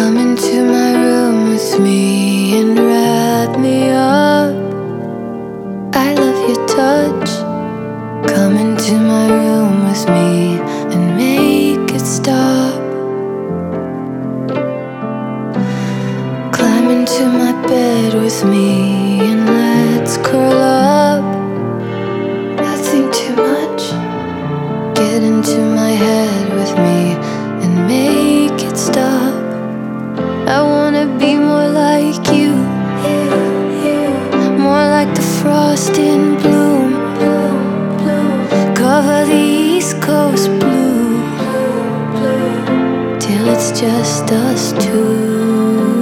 Come into my room with me and wrap me up. I love your touch. Come into my room with me and make it stop. Climb into my bed with me and let's curl up. Nothing too much. Get into my head with me and make it stop. I wanna be more like you, more like the frost in bloom. Cover the East Coast blue till it's just us two.